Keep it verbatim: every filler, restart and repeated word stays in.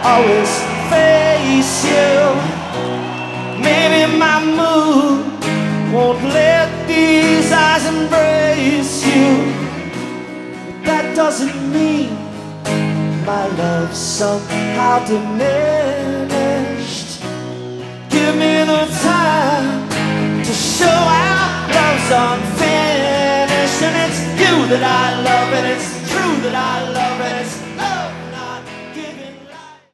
always face you. Maybe my mood won't let these eyes embrace you, but that doesn't mean my love's somehow diminished. Give me the time to show our love's unfinished, and it's you that I love, and it's true that I love.